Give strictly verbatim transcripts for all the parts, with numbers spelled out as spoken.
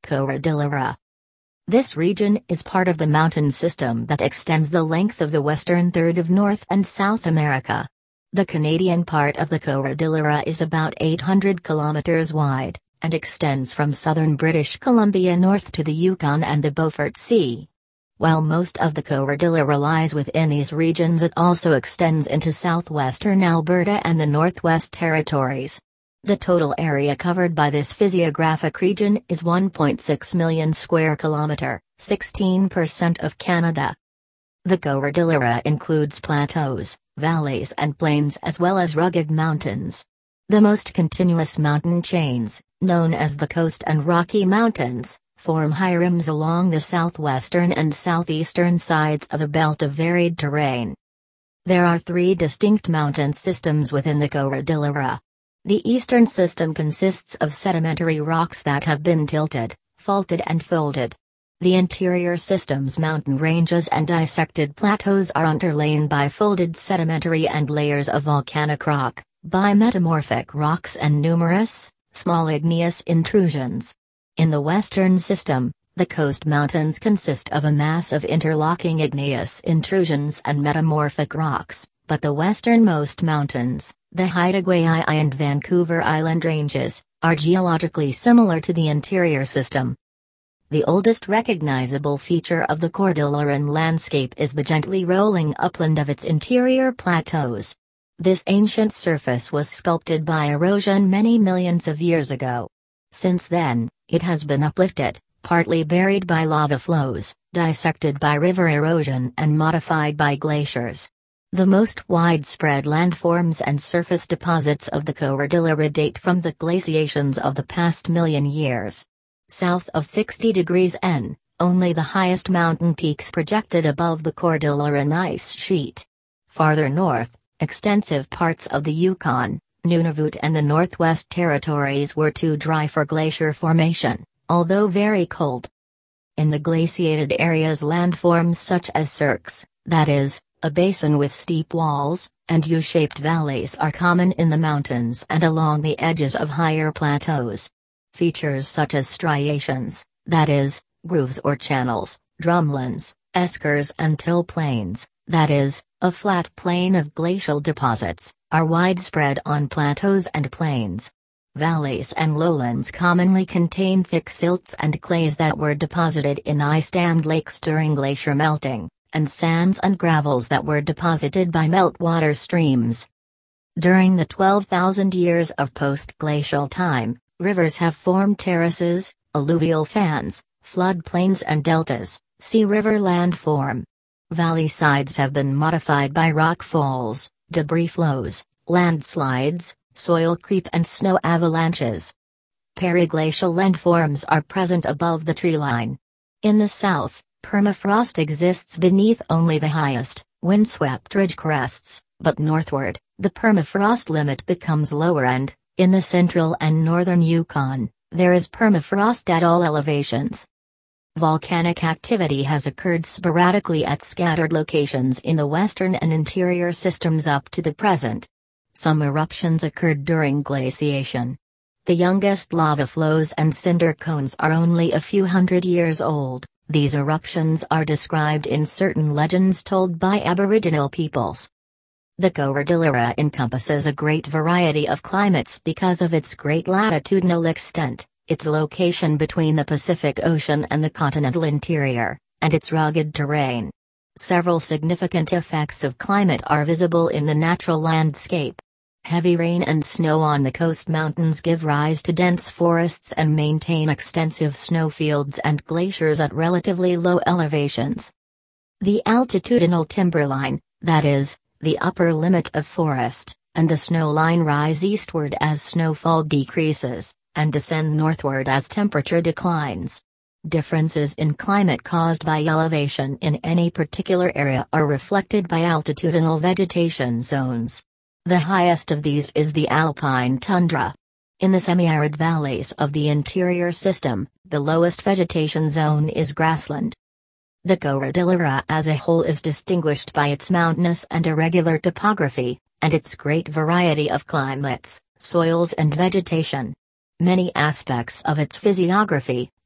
Cordillera. This region is part of the mountain system that extends the length of the western third of North and South America. The Canadian part of the Cordillera is about eight hundred kilometers wide, and extends from southern British Columbia north to the Yukon and the Beaufort Sea. While most of the Cordillera lies within these regions, it also extends into southwestern Alberta and the Northwest Territories. The total area covered by this physiographic region is one point six million square kilometer, sixteen percent of Canada. The Cordillera includes plateaus, valleys and plains as well as rugged mountains. The most continuous mountain chains, known as the Coast and Rocky Mountains, form high rims along the southwestern and southeastern sides of a belt of varied terrain. There are three distinct mountain systems within the Cordillera. The eastern system consists of sedimentary rocks that have been tilted, faulted and folded. The interior system's mountain ranges and dissected plateaus are underlain by folded sedimentary and layers of volcanic rock, bimetamorphic rocks and numerous, small igneous intrusions. In the western system, the coast mountains consist of a mass of interlocking igneous intrusions and metamorphic rocks, but the westernmost mountains, the Haida Gwaii and Vancouver Island ranges, are geologically similar to the interior system. The oldest recognizable feature of the Cordilleran landscape is the gently rolling upland of its interior plateaus. This ancient surface was sculpted by erosion many millions of years ago. Since then, it has been uplifted, partly buried by lava flows, dissected by river erosion and modified by glaciers. The most widespread landforms and surface deposits of the Cordillera date from the glaciations of the past million years. South of sixty degrees N, only the highest mountain peaks projected above the Cordilleran ice sheet. Farther north, extensive parts of the Yukon, Nunavut and the Northwest Territories were too dry for glacier formation, although very cold. In the glaciated areas, landforms such as cirques, that is, a basin with steep walls, and U-shaped valleys are common in the mountains and along the edges of higher plateaus. Features such as striations, that is, grooves or channels, drumlins, eskers and till plains, that is, a flat plain of glacial deposits, are widespread on plateaus and plains. Valleys and lowlands commonly contain thick silts and clays that were deposited in ice-dammed lakes during glacier melting, and sands and gravels that were deposited by meltwater streams. During the twelve thousand years of post-glacial time, rivers have formed terraces, alluvial fans, floodplains and deltas. See river landform. Valley sides have been modified by rock falls, debris flows, landslides, soil creep and snow avalanches. Periglacial landforms are present above the treeline. In the south, permafrost exists beneath only the highest, windswept ridge crests, but northward, the permafrost limit becomes lower and, in the central and northern Yukon, there is permafrost at all elevations. Volcanic activity has occurred sporadically at scattered locations in the western and interior systems up to the present. Some eruptions occurred during glaciation. The youngest lava flows and cinder cones are only a few hundred years old. These eruptions are described in certain legends told by Aboriginal peoples. The Cordillera encompasses a great variety of climates because of its great latitudinal extent, its location between the Pacific Ocean and the continental interior, and its rugged terrain. Several significant effects of climate are visible in the natural landscape. Heavy rain and snow on the coast mountains give rise to dense forests and maintain extensive snowfields and glaciers at relatively low elevations. The altitudinal timberline, that is, the upper limit of forest, and the snow line rise eastward as snowfall decreases, and descend northward as temperature declines. Differences in climate caused by elevation in any particular area are reflected by altitudinal vegetation zones. The highest of these is the alpine tundra. In the semi-arid valleys of the interior system, the lowest vegetation zone is grassland. The Cordillera as a whole is distinguished by its mountainous and irregular topography, and its great variety of climates, soils and vegetation. Many aspects of its physiography,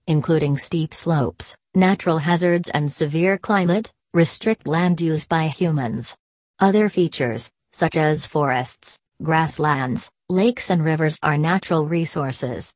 including steep slopes, natural hazards and severe climate, restrict land use by humans. Other features, such as forests, grasslands, lakes and rivers are natural resources.